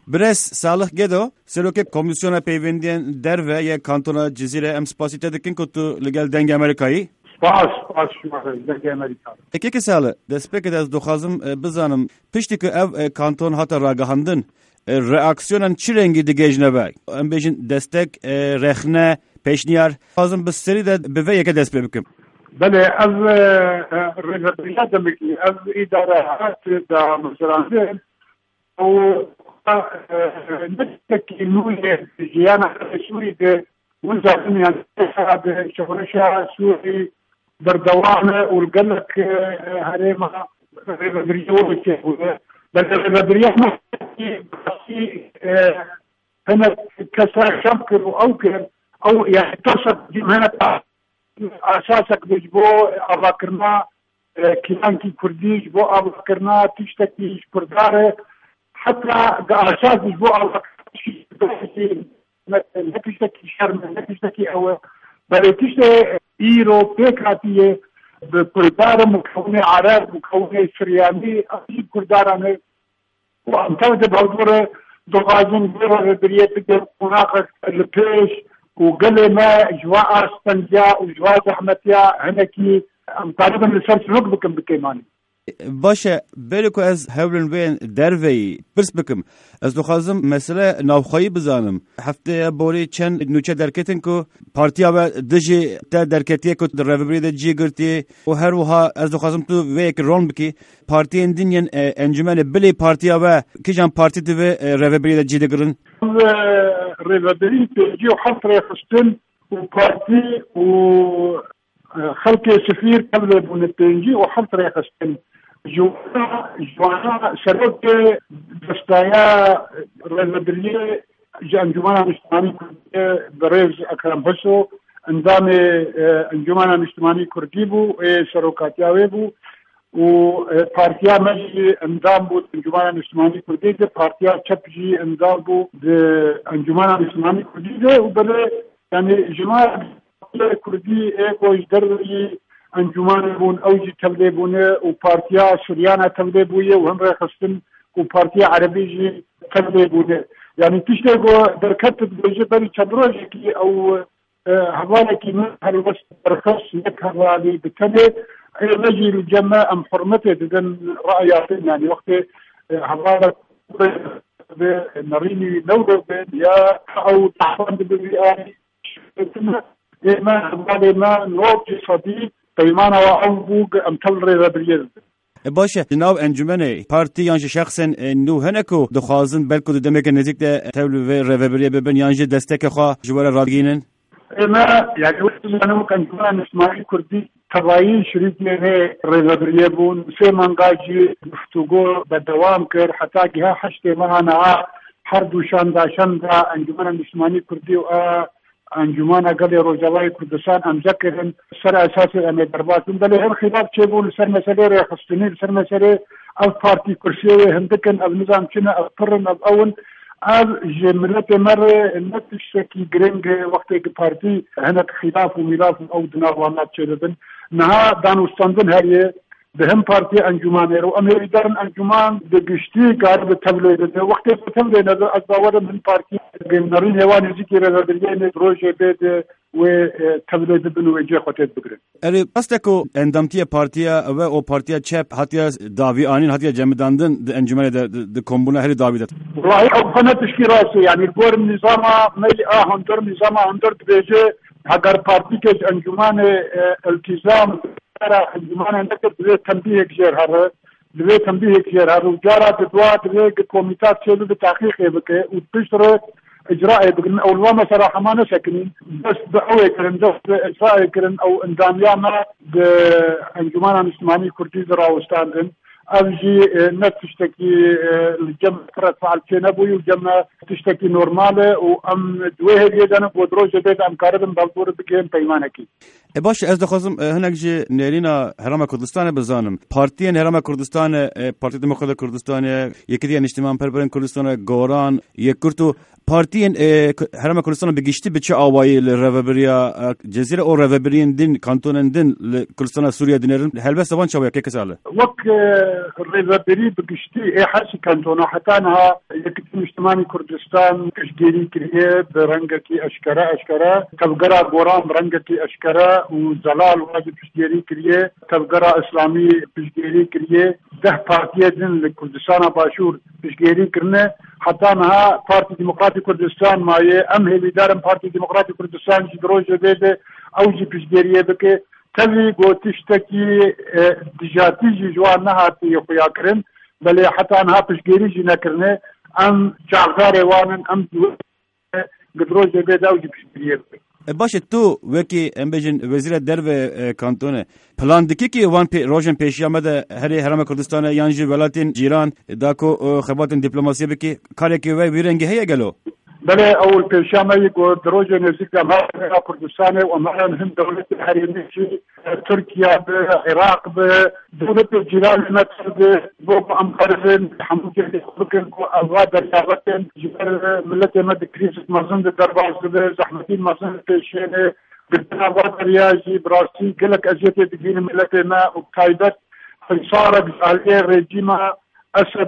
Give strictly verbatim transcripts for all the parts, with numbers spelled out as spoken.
برس صالح گدو سلوک کمیسیون پیوندین در و یک کانتون جزیره ام سپاسیته دکن که تو لگل دنگ امریکایی سپاس سپاس شما دنگ امریکا اکی که ساله دست پکت از دخوازم بزنم پشتی که او کانتون هات راگهاندن reaksiyonun çi rengi digejne be em bejin destek rexne peşniyar lazım bisteri de beve yeke dest bekim بله از رضایت دمکی از ادارات دا مزرعه او نتکی نوی جیانا سوری ده وزارتنی انتخاب شغلشا سوری بردوانه والقلق هريما رضایت که بل رضایت ما هنا كسر شمكر واوكر او يعني تصل هنا اساسك بجبو افكرنا كيانكي كرديش بو افكرنا تشتكي كرداره حتى اساس بجبو افكرنا تشتكي شرم تشتكي او بل تشتكي ايرو بيكاتيه بكرداره مكونه عرب مكونه سرياني اكيد كرداره وامتد بهدوره دوغازن بيرا بريت هناك البيش وقال ما جواء استنجا وجواء زحمتيا هناكي طالبا لسرس نقبكم بكيماني باشه بلکو از هولن وین دروی برس بکم از دخوازم مسئله نوخایی بزنم هفته بوری چند نوچه درکتن کو پارتیا و دجی تا درکتیه کو در روبری د جی گرتی و هر وها از دخوازم تو ویک رون بکی پارتی اندین انجمن بلی پارتیا و کیجان پارتی تو روبری د جی دگرن روبری جی حفر خستن و پارتی و خلق سفير قبل بونتنجي وحط ريخستن جوانا جوانا سرق دستايا رزبريه جان جوانا مجتمعي كردية بريز أكرم بسو انضام انجمانا مجتمعي كرديبو سروكاتياويبو وبارتيا مجي انضام بو انجمانا مجتمعي كردية بارتيا تشبجي انضام بو انجمانا مجتمعي كردية وبلا يعني جماعة كردي ايكوش دري انجمان بون اوجي تبليبونه وبارتيا سوريانا تبليبويه وهم رخصتن وبارتيا عربيجي تبليبونه يعني تشتغو دركت بيجي بري تدرجكي او هوالكي من هالوس رخص يكهر لي بتلي نجي الجماعة ام حرمته دن رأياتنا يعني وقت هوالك نريني لولو بين يا او تحفظ بالرئاسي ما ما نوبي صديق پیمانه و اوبوگ امتل رضایت باشه جناب انجمن پارتی یانج شخصا نو هنکو دخوازن بلکو دمک نزدیک ده تول و رهبری ببن یانج دستک خو جوار راگینن ما يعني انا كان كمان اسماعيل كردي تباين شريك له رضایت بون سه منقاجي گفتگو بدوام کر حتی که حشته معنا هر دوشان داشان دا انجمن اسماعیل کردی و انجمان اقل روجاوای کردستان امذكرن سر اساسي ان دربات بل هر خلاف چبول سر مسئله رخصتنی سر مسئله او پارتی کرسی هندکن او نظام چنه او پرن او اون از جملت مر نتشکی گرنگ وقتی که پارتی هنک خلاف و ملاف او دناوانات چدن نه دانستاندن هریه به هم پارتی انجمان رو امیر دارن انجمان د گشتي کار به تبلیغ وقتی په تبلیغ نه از باور من پارتی ګنرین هواني ذکر راځي پروژه به و تبلیغ بنو وجه خاطر بگیرن اری پستکو اندامتی پارتیا و او پارتیا چپ هاتیا داوی آنین هاتیا جمعداندن د انجمن د کومبونه هری داوی دات والله او قناه تشکیلاتی يعني البور النظام ملي اه هندر نظام هندر بيجي اگر پارتی کے انجمن التزام انجمان اندر به تنبیه گیر هر به تنبیه گیر هر جارا بدوا به کمیته چلو به تحقیق بکه او بشر اجراء بقن او الوما صراحه ما نسكني بس دعوه كرن بس اجراء كرن او انداميا ما انجمان المسلماني كردي دراوستاندن أبجي نتشتكي الجمع كرت فعل كنبوي وجمع تشتكي نورمالة وأم دويه جدا ودروج بيت أم كاربن بالدور بكين بيمانكي. باش از دخوازم هنگ جی نیرینا هرم کردستان بزنم پارتی هرم کردستان پارتی دموکرات کردستان یکی دیگه اجتماع پربرن کردستان گوران یک کرتو partiyên Herêma Kurdistanê bi giştî bi çi awayî li rêveberiya Cezîre û rêveberiyên din kantonên din li Kurdistana Sûriye dinerin helbesta van çawa kê sal وەک ڕێڤەبەری بگشتی ئێ حەسی کەنتۆنا حتانها یەکێتی نیشتمانی کوردستان پشتگیری کردێ بە ڕەنگێکی ئەشکەرە ئەشکەرە تەبگەرا گۆران ڕەنگێکی ئەشکەرە و زەلال واجی پشتگیری کردێ تەبگەرا ئیسلامی پشتگیری کردێ ده پارتیە دن لە کوردستانە باشوور پشتگیری کردنە حتانها پارتی دموکراتی کوردستان مایە ئەم هێویدارم پارتی دموکراتی کوردستان جی درۆژە بێدە ئەو جی پشتگیریە بکە تەوی گۆتیشتێکی دژاتیژی جوان نەهاتی خویاکردن بەڵێ حتانها پشتگیریژی نەکردنێ ئەم جاغدارێ وانن ئەم گدرۆژە بێدا ئەو جی پشتگیریە بکە باشه تو وکی ام بجن وزیر درve کانتونه پلان دکی کی وان پی روشن پیشیامه ده هری هرم کردستان یانجی ولاتین جیران داکو خبراتن دیپلماسی بکی کاری کی وی ویرنگی هیا گلو بله اول پیشیامه گو دروژه نزدیک دماغ کردستان و مثلا هم دولت حریمی ترکیه به عراق به دولت جیران مثل به بو امکارن حمودی بکن کو آزاد دریافتن جبر ملت مد کریز مزن درباز به زحمتی مزن پیشینه بالتناوب رياجي براسي قلك أجيت دين ملتنا وبقايدت صار عليه رجيمة أسد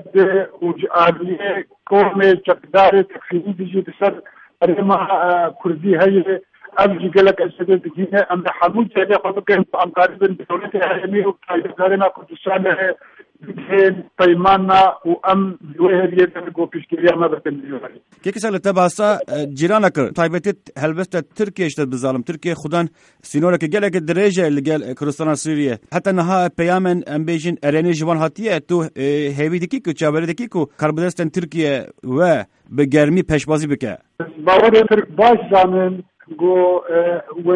وجالية قومي جقداري تكفيني بيجي بسر ريما كردي هي أبجي قلك أجيت دين أم حمود جالي خلقك أم قاربين بدولتي هرمي وبقايدت هرما كردستان بين طيمانا وأم دوهر يدرقوا بيشكريا ما بتنجوهري كيف سأل تبعثا جيرانك طيبتت هلبست تركيا اشتد بظالم تركيا خدان سينورك جالك الدرجة اللي جال كردستان سوريا حتى نها بيامن أمبيجن أراني جوان هاتية تو هيبي دكيكو تشابري دكيكو كربدستان تركيا و بجرمي بشبازي بك باوري ترك باش زمن جو و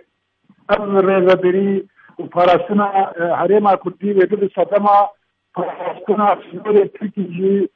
أمر ربري وفرسنا هرما كردي ويدل صدما فرسنا سينوري تركيا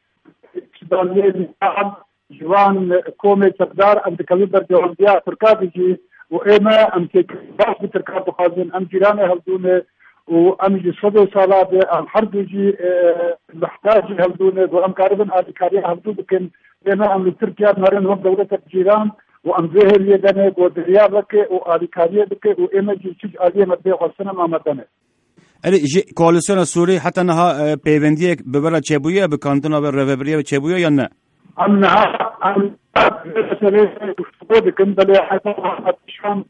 سوداني نعم جوان كومي تقدار أم تكلم جوانبيا تركابيجي وإما أم تكباس بتركاب بخازن أم جيراني هلدونه وأم جي صدو صالات أم حربيجي محتاجي هلدونه وأم كاربن آدكاري هلدو بكن إما أم تركيا نارن هم دولة الجيران وأم ظهر يدنه ودريا بك وآدكاري بك وإما جي شج آلية مدبي خلصنا ما مدنه أري جي كواليسيون سوري حتى نها بيبندية ببرا تشيبوية بكانتونا بالريفبرية تشيبوية ينا أمنها أم سريع بكم بلي حتى أتشان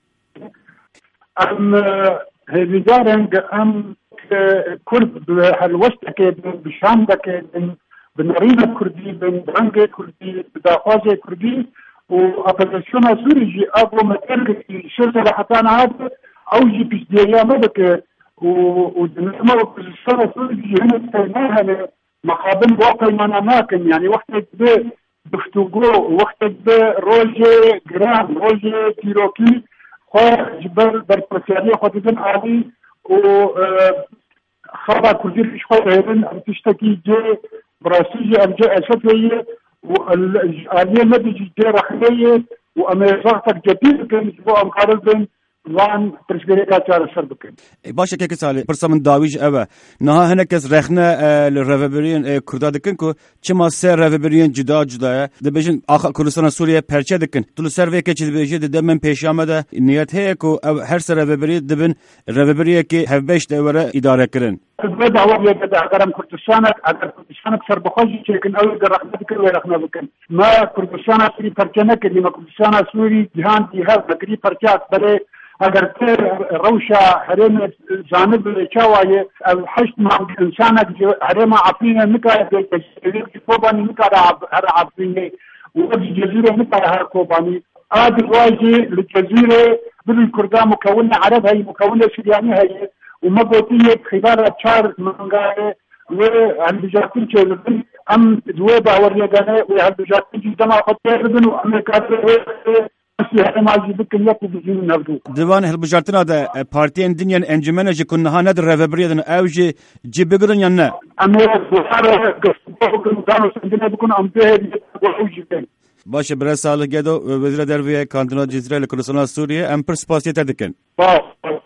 أم هيجارن أم كرد هالوسط كده بشام ده بنرينا كردي بنرنج كردي بدافاج كردي وأبلشون سوري أبو مكان شرط حتى أنا هذا أوجي بيجي ما بك ودنما وكسر سوري هنا استناها مقابل واقع ما أماكن يعني وقت ده بفتوغو وقت ده روجي جرام روجي تيروكي خو جبل بربسيالي خدتن عادي و خبر كثير في شوي غيرن تشتكي جي براسيجي أرجع أسفية والآلية ما بيجي جي رخلية وأميزاتك جديد كان يجبوا أمقاربين وان تشغيلات جار سر بكن باشه كيك سالي برسمن داويج اوا نها هنكس رخنا للريفبريين كردا دكن كو چما سر ريفبريين جدا جدا دبيجن اخ كردستان سوريا پرچه دكن تلو سروي كه چد بيجي دمن پیشامه ده نيت هي كو هر سر ريفبري دبن ريفبري كي هفبش دوره اداره كرن بدا هو يبدا اگرم كردستان اگر كردستان سر بخوجي لكن اول رخنا دكن رخنا بكن ما كردستان سوري پرچه نه كدي ما كردستان سوري جهان دي هر بكري پرچه بره اگر ته روشا حرم جانب لچاوای حشد مع انسانك حرم عفينه نكا الجزيره كوباني نكا هر عفينه والجزيره نكا هر كوباني ادي واجي الجزيره بالكردان مكونه عرب هي مكونه سورياني هي ومبوتيه خلال شهر منغايه وهالبجاتين شغلين ام دوي باوريه غانه وهالبجاتين جدما خطيرن وامريكا دیوان هلبجارتنا ده پارتیان دنیان انجمنه جی کنها ندر رهبری دن او جی جی بگرن یا نه امیر بخار گفتگو دانو سندنا بکن ام به وحوجی بین باشه برای سال گدو وزیر درویه کانتونا جزیره لکردستان سوریه ام پر سپاسیت دکن